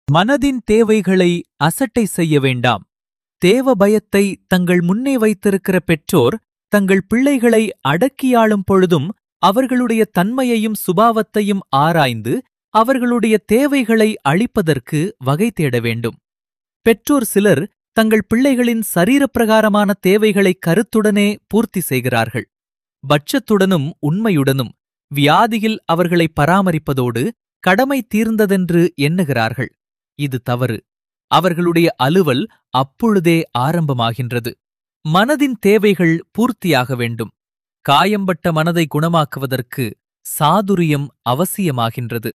மனதின் தேவைகளை அசட்டை செய்ய வேண்டாம். தேவ பயத்தை தங்கள் முன்னே வைத்திருக்கிற பெற்றோர் தங்கள் பிள்ளைகளை அடக்கியாளும் பொழுதும் அவர்களுடைய தன்மையையும் சுபாவத்தையும் ஆராய்ந்து அவர்களுடைய தேவைகளை அளிப்பதற்கு வகை தேட வேண்டும். பெற்றோர் சிலர் தங்கள் பிள்ளைகளின் சரீரப்பிரகாரமான தேவைகளை கருத்துடனே பூர்த்தி செய்கிறார்கள். பட்சத்துடனும் உண்மையுடனும் வியாதியில் அவர்களை பராமரிப்பதோடு கடமை தீர்ந்ததென்று எண்ணுகிறார்கள். இது தவறு. அவர்களுடைய அலுவல் அப்பொழுதே ஆரம்பமாகின்றது. மனதின் தேவைகள் பூர்த்தியாக வேண்டும். காயம்பட்ட மனதை குணமாக்குவதற்கு சாதுரியம் அவசியமாகின்றது.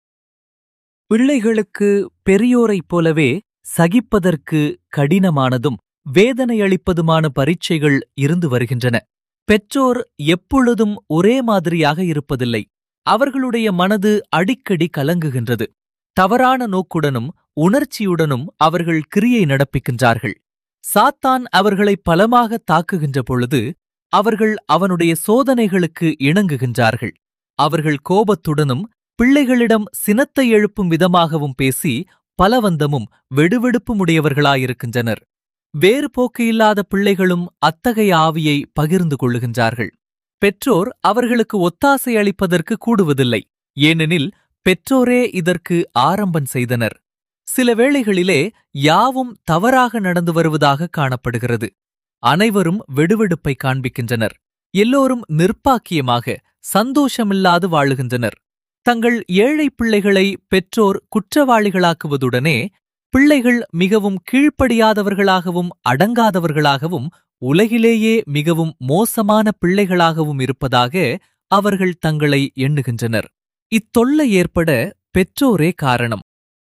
பிள்ளைகளுக்கு பெரியோரைப் போலவே சகிப்பதற்கு கடினமானதும் வேதனையளிப்பதுமான பரீட்சைகள் இருந்து வருகின்றன. பெற்றோர் எப்பொழுதும் ஒரே மாதிரியாக இருப்பதில்லை. அவர்களுடைய மனது அடிக்கடி கலங்குகின்றது. தவறான நோக்குடனும் உணர்ச்சியுடனும் அவர்கள் கிரியை நடப்பிக்கின்றார்கள். சாத்தான் அவர்களை பலமாக தாக்குகின்ற பொழுது அவர்கள் அவனுடைய சோதனைகளுக்கு இணங்குகின்றார்கள். அவர்கள் கோபத்துடனும் பிள்ளைகளிடம் சினத்தை எழுப்பும் விதமாகவும் பேசி பலவந்தமும் வெடுவெடுப்புமுடையவர்களாயிருக்கின்றனர். வேறு போக்கு இல்லாத பிள்ளைகளும் அத்தகைய ஆவியை பகிர்ந்து கொள்ளுகின்றார்கள். பெற்றோர் அவர்களுக்கு ஒத்தாசை அளிப்பதற்கு கூடுவதில்லை. ஏனெனில் பெற்றோரே இதற்கு ஆரம்பம் செய்தனர். சில வேளைகளிலே யாவும் தவறாக நடந்து வருவதாக காணப்படுகிறது. அனைவரும் வெடுவெடுப்பை காண்பிக்கின்றனர். எல்லோரும் நிர்ப்பாக்கியமாக சந்தோஷமில்லாது வாழுகின்றனர். தங்கள் ஏழை பிள்ளைகளை பெற்றோர் குற்றவாளிகளாக்குவதுடனே பிள்ளைகள் மிகவும் கீழ்ப்படியாதவர்களாகவும் அடங்காதவர்களாகவும் உலகிலேயே மிகவும் மோசமான பிள்ளைகளாகவும் இருப்பதாக அவர்கள் தங்களை எண்ணுகின்றனர். இத்தொல்லை ஏற்பட பெற்றோரே காரணம்.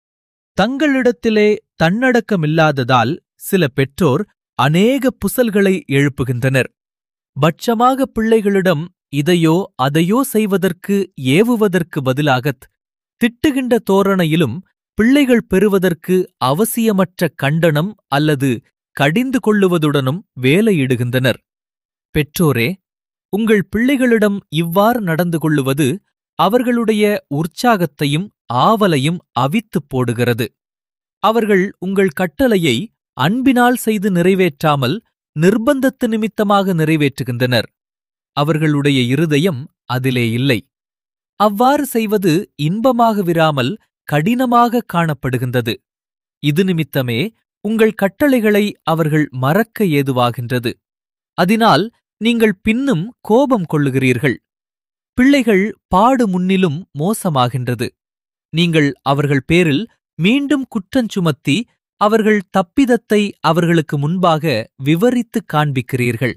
தங்களிடத்திலே தன்னடக்கமில்லாததால் சில பெற்றோர் அநேக புசல்களை எழுப்புகின்றனர். பட்சமாக பிள்ளைகளிடம் இதையோ அதையோ செய்வதற்கு ஏவுவதற்கு பதிலாகத் திட்டுகின்ற தோரணையிலும் பிள்ளைகள் பெறுவதற்கு அவசியமற்ற கண்டனம் அல்லது கடிந்து கொள்ளுவதுடனும் வேலையிடுகின்றனர். பெற்றோரே, உங்கள் பிள்ளைகளிடம் இவ்வாறு நடந்து கொள்ளுவது அவர்களுடைய உற்சாகத்தையும் ஆவலையும் அவித்துப் போடுகிறது. அவர்கள் உங்கள் கட்டளையை அன்பினால் செய்து நிறைவேற்றாமல் நிர்பந்தத்து நிமித்தமாக நிறைவேற்றுகின்றனர். அவர்களுடைய இருதயம் அதிலே இல்லை. அவ்வாறு செய்வது இன்பமாக விராமல் கடினமாக காணப்படுகின்றது. இது நிமித்தமே உங்கள் கட்டளைகளை அவர்கள் மறக்க ஏதுவாகின்றது. அதனால் நீங்கள் பின்னும் கோபம் கொள்ளுகிறீர்கள். பிள்ளைகள் பாடு முன்னிலும் மோசமாகின்றது. நீங்கள் அவர்கள் பேரில் மீண்டும் குற்றஞ்சுமத்தி அவர்கள் தப்பிதத்தை அவர்களுக்கு முன்பாக விவரித்துக் காண்பிக்கிறீர்கள்.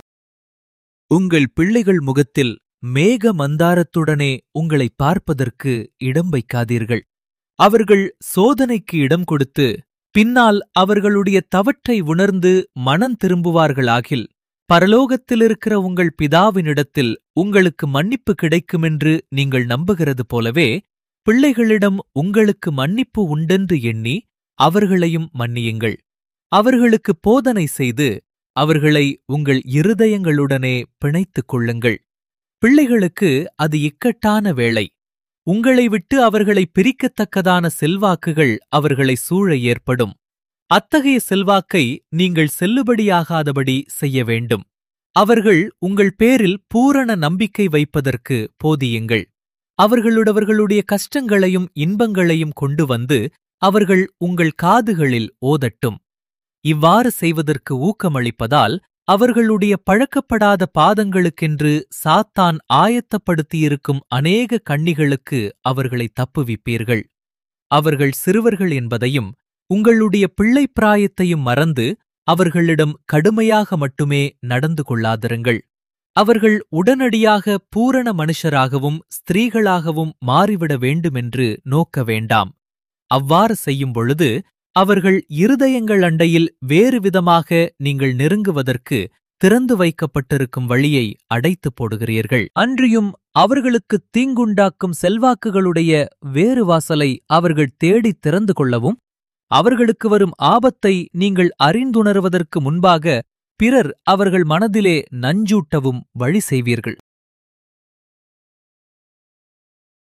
உங்கள் பிள்ளைகள் முகத்தில் மேக மந்தாரத்துடனே உங்களை பார்ப்பதற்கு இடம் வைக்காதீர்கள். அவர்கள் சோதனைக்கு இடம் கொடுத்து பின்னால் அவர்களுடைய தவற்றை உணர்ந்து மனம் திரும்புவார்களாகில் பரலோகத்திலிருக்கிற உங்கள் பிதாவினிடத்தில் உங்களுக்கு மன்னிப்பு கிடைக்குமென்று நீங்கள் நம்புகிறது போலவே பிள்ளைகளிடம் உங்களுக்கு மன்னிப்பு உண்டென்று எண்ணி அவர்களையும் மன்னியுங்கள். அவர்களுக்கு போதனை செய்து அவர்களை உங்கள் இருதயங்களுடனே பிணைத்துக் கொள்ளுங்கள். பிள்ளைகளுக்கு அது இக்கட்டான வேளை. உங்களை விட்டு அவர்களை பிரிக்கத்தக்கதான செல்வாக்குகள் அவர்களை சூழ ஏற்படும். அத்தகைய செல்வாக்கை நீங்கள் செல்லுபடியாகாதபடி செய்ய வேண்டும். அவர்கள் உங்கள் பேரில் பூரண நம்பிக்கை வைப்பதற்கு போதியுங்கள். அவர்களுடைய கஷ்டங்களையும் இன்பங்களையும் கொண்டு வந்து அவர்கள் உங்கள் காதுகளில் ஓதட்டும். இவ்வாறு செய்வதற்கு ஊக்கமளிப்பதால் அவர்களுடைய பழக்கப்படாத பாதங்களுக்கென்று சாத்தான் ஆயத்தப்படுத்தியிருக்கும் அநேக கண்ணிகளுக்கு அவர்களை தப்புவிப்பீர்கள். அவர்கள் சிறுவர்கள் என்பதையும் உங்களுடைய பிள்ளை பிராயத்தையும் மறந்து அவர்களிடம் கடுமையாக மட்டுமே நடந்து கொள்ளாதிருங்கள். அவர்கள் உடனடியாக பூரண மனுஷராகவும் ஸ்திரீகளாகவும் மாறிவிட வேண்டுமென்று நோக்க வேண்டாம். அவ்வாறு செய்யும் பொழுது அவர்கள் இருதயங்கள் அண்டையில் வேறு விதமாக நீங்கள் நெருங்குவதற்கு திறந்து வைக்கப்பட்டிருக்கும் வழியை அடைத்துப் போடுகிறீர்கள். அன்றியும் அவர்களுக்கு தீங்குண்டாக்கும் செல்வாக்குகளுடைய வேறு வாசலை அவர்கள் தேடித் திறந்து கொள்ளவும் அவர்களுக்கு வரும் ஆபத்தை நீங்கள் அறிந்துணர்வதற்கு முன்பாக பிறர் அவர்கள் மனதிலே நஞ்சூட்டவும் வழி செய்வீர்கள்.